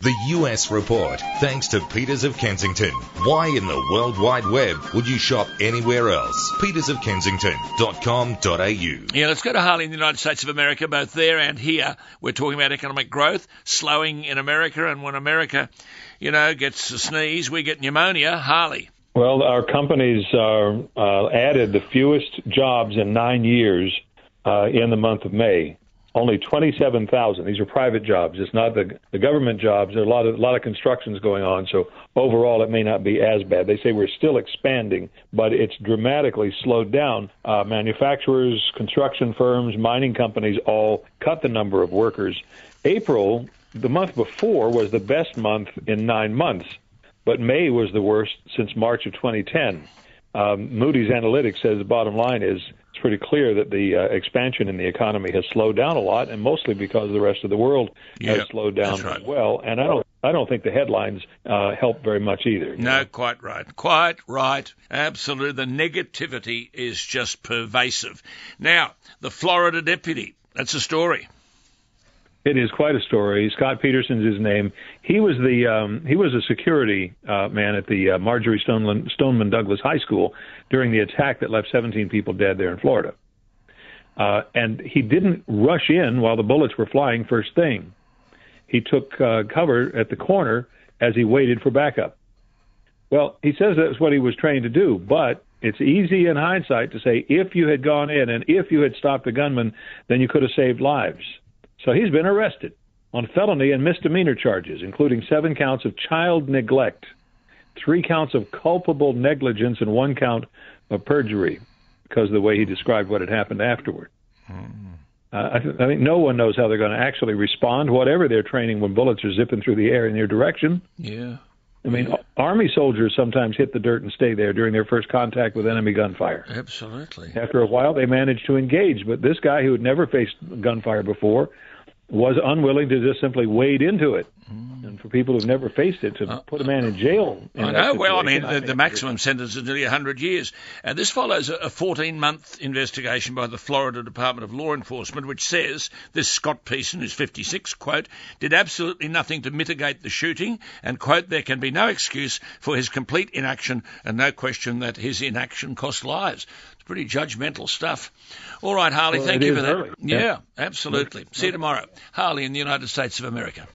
The US Report, thanks to Peters of Kensington. Why in the World Wide Web would you shop anywhere else? petersofkensington.com.au. Yeah, let's go to Harley in the United States of America, both there and here. We're talking about economic growth, slowing in America, and when America, gets a sneeze, we get pneumonia. Harley. Well, our companies added the fewest jobs in 9 years in the month of May. Only 27,000. These are private jobs. It's not the government jobs. There are a lot of constructions going on, so overall it may not be as bad. They say we're still expanding, but it's dramatically slowed down. Manufacturers, construction firms, mining companies all cut the number of workers. April, the month before, was the best month in 9 months, but May was the worst since March of 2010. Moody's Analytics says the bottom line is it's pretty clear that the expansion in the economy has slowed down a lot, and mostly because the rest of the world has slowed down as well. And I don't think the headlines help very much either. No, quite right. Quite right. Absolutely. The negativity is just pervasive. Now, the Florida deputy, that's a story. It is quite a story. Scott Peterson's his name. He was a security man at the Marjorie Stoneman Douglas High School during the attack that left 17 people dead there in Florida. And he didn't rush in while the bullets were flying first thing. He took cover at the corner as he waited for backup. Well, he says that's what he was trained to do, but it's easy in hindsight to say if you had gone in and if you had stopped the gunman, then you could have saved lives. So he's been arrested on felony and misdemeanor charges, including 7 counts of child neglect, 3 counts of culpable negligence, and 1 count of perjury because of the way he described what had happened afterward. I think no one knows how they're going to actually respond, whatever their training, when bullets are zipping through the air in their direction. Yeah. I mean, Army soldiers sometimes hit the dirt and stay there during their first contact with enemy gunfire. Absolutely. After a while, they managed to engage, but this guy who had never faced gunfire before was unwilling to just simply wade into it. And for people who've never faced it, to put a man in jail. I know. Well, I mean, the maximum sentence is nearly 100 years. And this follows a 14-month investigation by the Florida Department of Law Enforcement, which says this Scott Peterson, who's 56, quote, did absolutely nothing to mitigate the shooting, and, quote, there can be no excuse for his complete inaction and no question that his inaction cost lives. It's pretty judgmental stuff. All right, Harley, thank you for that. Early. Yeah, absolutely. See you tomorrow. Harley in the United States of America.